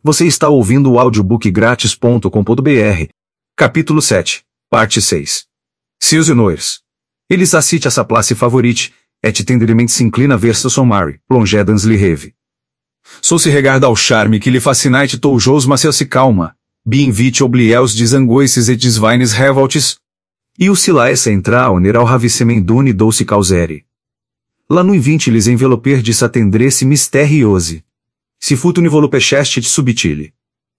Você está ouvindo o audiobookgratis.com.br. Capítulo 7, Parte 6. Seus honores. Eles assiste a sa place favorite, et tenderement s'inclina versa son mari, plongedans li rêve. Sou se regarda ao charme que lhe fascinait toujous mas se calma, bien vite oubliels desangoices et desvaines revoltes. E o silaes entra oner ao ravissement douce causere. La nuit vinte lhes enveloper de sa tendresse mysteriose. Si futuni volupescest et subtile.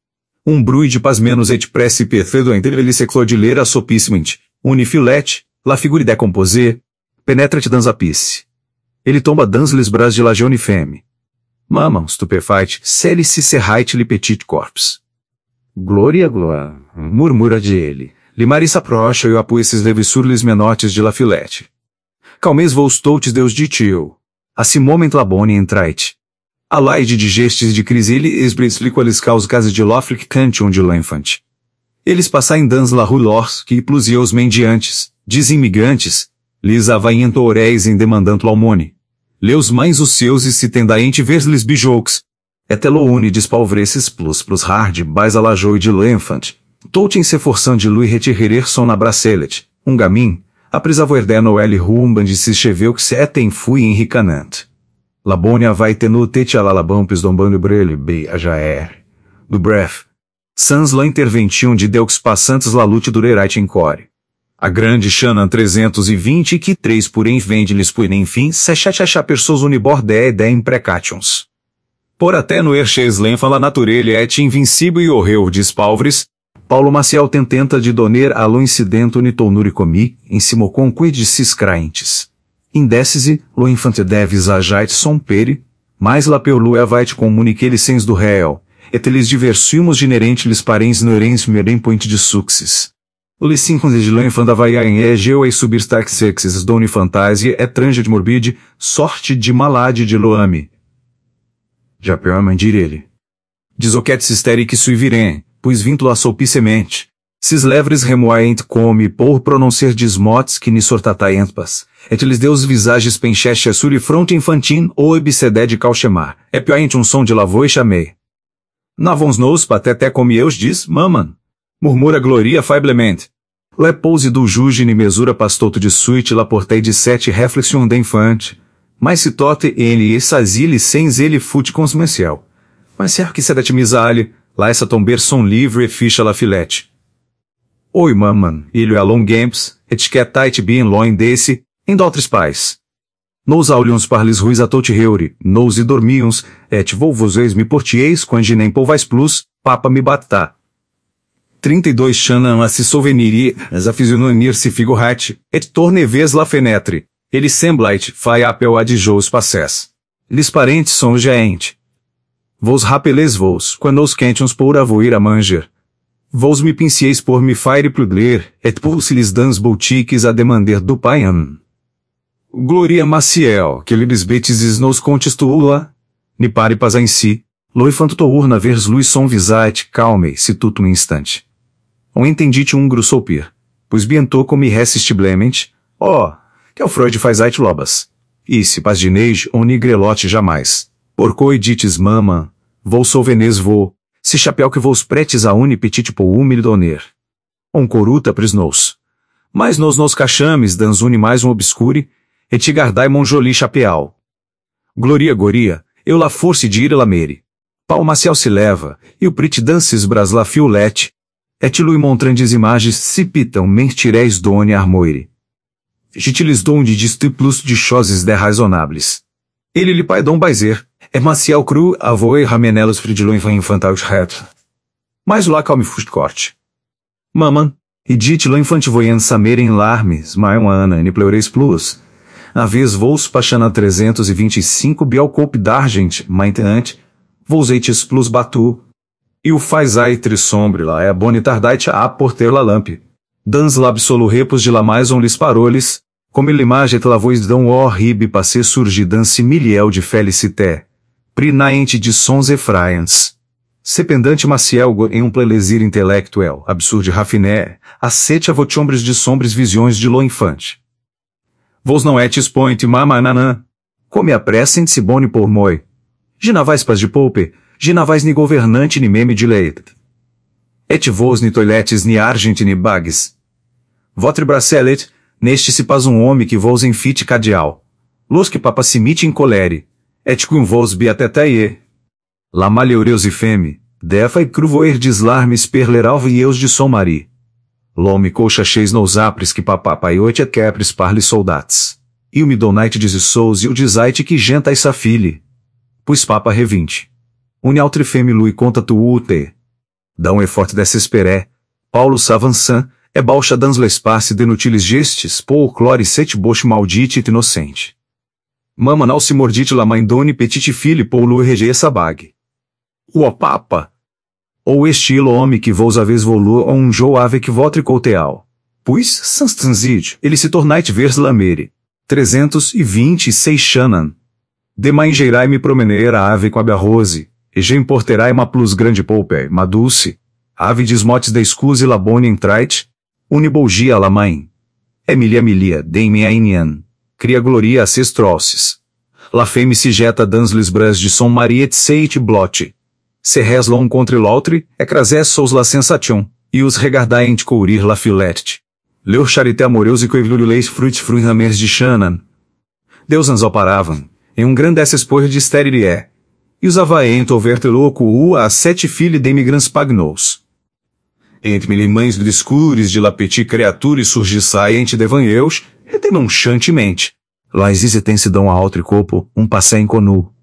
Bruit de pas menos et presse perfedo entre eles se clodilera sopissement, unifilet, la figure décomposée, penetrat dans apice. Ele tomba dans les bras de la jeune femme. Maman, stupefait, celle se serrait le petit corps. Glória, gloire, murmura-de ele. Limari s'approcha e appuie ses leves sur les menottes de la filette. Calmes vos toutes deus de tio. A ce moment la bonne entrait. A laide de gestes de crisile explica les causas de l'Afrique cantion de l'enfant. Eles passaem dans la rue lorsque plusieurs os mendiantes, desimigrantes, lhes avaient oreis em demandant l'aumône. Leus mães os seus e se tendaente vers les bijouks. Et loune despalvreces plus hard bais a la joie de l'enfant. Toutem se forçant de lui retirer son abracelet, gamin, aprisavoerde Noël rumban de se cheveux que se etem fui enricanant. La bonne vai tenu tete a la labampes dombando brele be a jaer. Do bref. Sans la intervention de deux passantes la lutte durerait encore. A grande Shannon 320 que 3 porém vende-lhes por enfim se chachacha persos uniborde de imprecations. Por até no erches lenfa la naturelha et invincible e horreu dispalvres, Paulo Maciel tententa de doner a lo incidento ni tonuri comi, em simocon quid sis craentes. Indécise, lo infante deves agite son peri, mais la perlu avait comunique licens do réu, et eles diversimos generente lis parens norens merem point de success. O licinco de l'infant avaia em egeu e subirstax sexes doni fantasia et tranget morbide, sorte de malade de loame. Já perman dir ele. Disoquet sisteric suivirem, pois vinto a solpicemente. Sis levres remoaent come por prononcer dismotes que ni sortataient pas, et les deus visages pencheche suri fronte infantin ou ebiceded calchemar, e pioint som de lavoi chamei. Navons nos patete come eus diz, maman. Murmura gloria faiblement. Le pose do juge ni mesura pastoto de suite la portei de 7 reflexion d'infante. Mas se tote ele e sazile sens ele fute consmencial. Mas ser que sedet misale, lá essa tomber son livre e ficha la filete. Oi maman, ilho along gamps, etiquetait bien loin desse, em d'autres pais. Nos aulions parlis ruis a tot reuri, nos e dormions, et volvoseis me portieis quando nem polvais plus, papa me batta. 32 chanam a se souvenir as a fisiononir se figurat, et torneves la fenetre, ele semblait, fai apel adjous passes. Lis parentes são geente. Vos rapeles vos, quando os quentions por avoir a manger. Vos me pincieis por me faire plugler, et pulse-lhes dans boutiques a demander do paian. Gloria Maciel, que libes betis nos contestula, ni pare pas em si, loifanto tourna vers lui son visite, calme, se tudo um instante. Entendite grossopir, pois bientôt como irresistiblement, que o Freud faz ait lobas. E se pas dineige on nigrelote jamais. Porcoi dites mama, vou souvenes vou, se chapéu que vos pretes a uni petit po humil doner. Coruta pris nos. Mas nos cachames dans uni mais obscure, et te gardai mon joli chapéu. Gloria goria, eu la force de ir la mere. Pau Maciel se leva, e o prit dances bras la fiolete, et lui montrandes imagens se pitam mentireis doni armoire. Gitilis donde discípulos de choses déraisonnables. Ele lhe pai dom baiser, é Maciel cru avoe ramenelos fridilon infantaus reto. Mas lá calme fust corte. Maman, e dit lo infante voyant sameren larmes, maion ana ne pleures plus. A vez vos pachana 325 bialcope d'argent, maintenant, vos eites plus batu. E o faz aitre sombre lá é boni tardait a porter la lampe. Dans l'absolu repos de la maison lis paroles, comme l'image et la voix d'un horrible passé surgit dans similiel de félicité. Prinaente de sons effrayants. Cependante Maciel em plaisir intelectuel, absurde raffiné, acete a vochombres de sombres visões de lo infante. Vos não etes point mamananã. Come apressem-se boni por moi. Ginavais pas de poupe, ginavais ni governante ni meme de leite. Et vos ni toiletes ni argent ni bagues. Votre bracelet, neste se pas homem que vos enfite cadial. Los que papacimite incolere, et cum vos beatetaie. La malheureuse femme, defa e cruvoer dislarmes perleralva e eus de som mari. L'homme coxacheis nos apres que papapaiot et quepres parle soldats. E o me donait desissous e o desait que gentais sa fille. Pois papa revinte. Une altre femme lui conta tu te. Dão effort desesperé, Paulo s'avançant, é baucha dans l'espace denutilis gestis, pou clore set boche maldite et inocente. Mama não se mordite la mãe doni petite fille pou lui reger essa bague. O papa! Ou estilo homem que vos aves volu ou jou avec votre coteal. Puis, sans transit, ele se tornait vers lamere. 326 Shannon. Demangeirai me promener a ave com a rose, e je importerai ma plus grande poupe, ma dulce. Ave desmotes de excuse la bonne entrait, unibolgia la mãe. Emilia, deme a inian. Cria gloria a ses troces. La femme se jeta dans les bras de son mari et seit blote. Se res l'un contre l'autre, écrasés sous la sensation, e os regardai courir la filette. Leur charité amoureuse que evoluleis fruits ramers de Shannon. Deus nos oparavam, em grande espoir de sterilie. E os avaent overte louco a 7 filhos de imigrants pagnos. Entre mille mães discures de la petite criature surgissai ente devanheus, retenonchantmente. Lá existe tensidão a outro corpo, passé inconu.